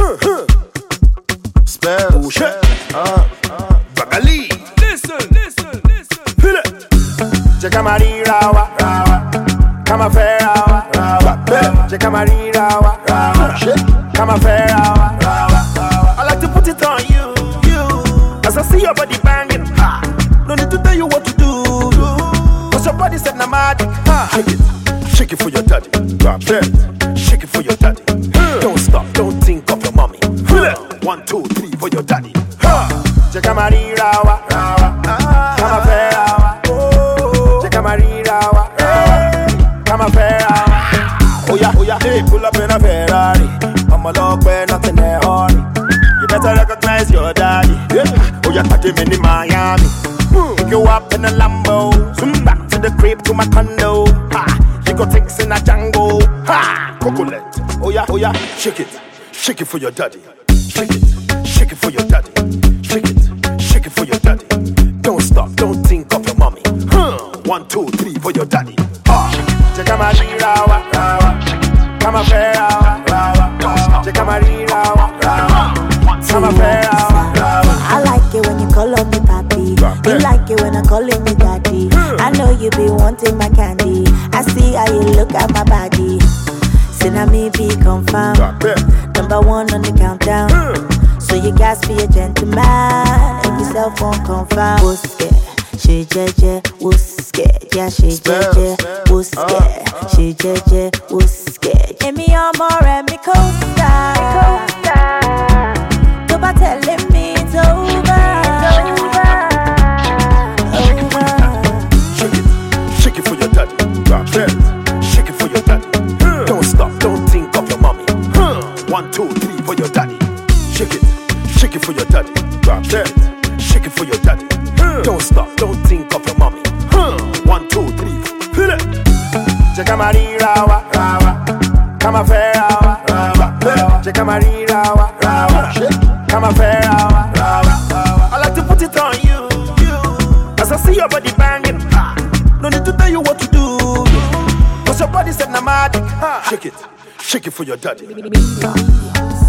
Spells. Bagali. Listen. Feel it. Jekamari rawa, kama ferawa, Jekamari rawa, kama ferawa. I like to put it on you. As I see your body banging, no need to tell you what to do. Cause your body said nomadic. Shake it for your daddy. Shake it for your daddy. Don't stop, don't think of your mommy. 1, 2, 3 for your daddy. Jekamari rawa, kama ferawa, Jekamari rawa, kama ferawa. Oh yeah, hey, pull up in a Ferrari. I'm a log where nothing in a hurry. You better recognize your daddy. Oh yeah, catch him in Miami. Pick you up in a Lambo. Zoom back to the crib to my condo. You got things in a Django. Cocolet. Oh yeah, shake it for your daddy. Shake it for your daddy. Shake it for your daddy. Don't stop, don't think of your mommy. 1, 2, 3 for your daddy. Jekamari rawa, kama ferawa, Jekamari rawa, kama ferawa. I like it when you call on me papi. You like it when I'm calling me daddy. I know you be wanting my candy. I see how you look at my body. Say now me be confirmed. Number 1 on the countdown. So you guys be a gentleman. And yourself won't confirm. Wuske, she jeje, wuske. Yeah, she jeje, wuske. She jeje, wuske. Give me your more and me coaster. Go by telling me it's over. Shake it for your daddy. Shake it for your daddy. Don't stop, don't think of your mommy. 1, 2, 3 for your daddy. Shake it for your daddy. Shake it for your daddy. Don't stop, don't think of your mommy. 1, 2, 3. Feel it. Jekamari rawa, kama ferawa, Jekamari rawa, kama ferawa. I like to put it on you. As I see your body banging, no need to tell you what to do. Cause your body said nomadic. Shake it for your daddy.